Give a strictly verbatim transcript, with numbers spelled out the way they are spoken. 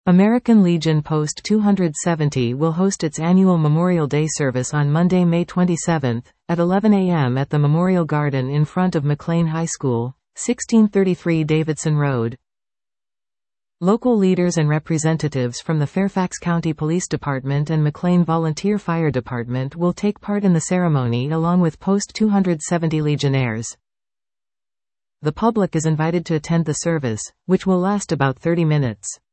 American Legion Post two hundred seventy will host its annual Memorial Day service on Monday, May twenty-seventh, at eleven a m at the Memorial Garden in front of McLean High School, sixteen thirty-three Davidson Road. Local leaders and representatives from the Fairfax County Police Department and McLean Volunteer Fire Department will take part in the ceremony along with Post two hundred seventy Legionnaires. The public is invited to attend the service, which will last about thirty minutes.